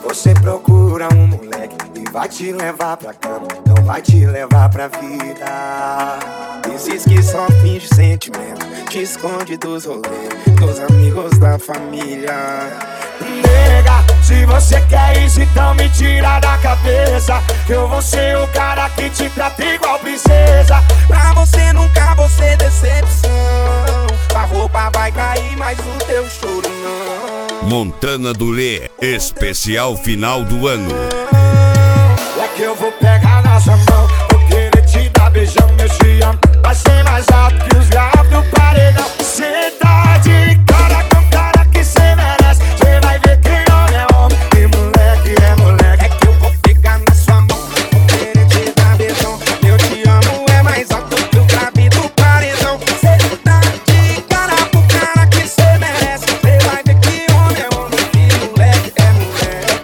Você procura um moleque e vai te levar pra cama, não vai te levar pra vida. Esses que só finge sentimento, te esconde dos rolês, dos amigos da família. Nega, se você quer isso, então me tira da cabeça que eu vou ser o cara que te trata igual princesa. Pra você nunca vou ser decepção. A roupa vai cair, mas o teu choro não. Montana do Lê, especial final do ano. É que eu vou pegar na sua mão, vou querer te dar beijão, meu te amo. Vai ser mais alto que os graves do paredão. Cê tá de cara com cara que cê merece. Cê vai ver que homem é homem e moleque é moleque. É que eu vou pegar na sua mão, vou querer te dar beijão, meu te amo é mais alto que o grave do paredão. Cê tá de cara com cara que cê merece. Cê vai ver que homem é homem e moleque é moleque.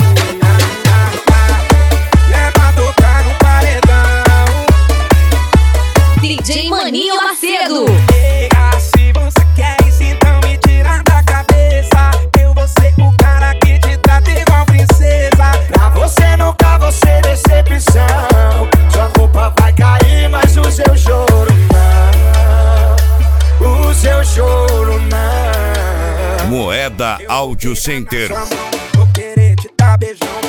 Leva tocar no paredão. DJ Maninho Macedo. Se você quer isso, então me tira da cabeça. Eu vou ser o cara que te trata igual princesa. Pra você nunca vou ser decepção. Sua roupa vai cair, mas o seu choro não. O seu choro não. Moeda Audio Center. Vou querer te dar beijão.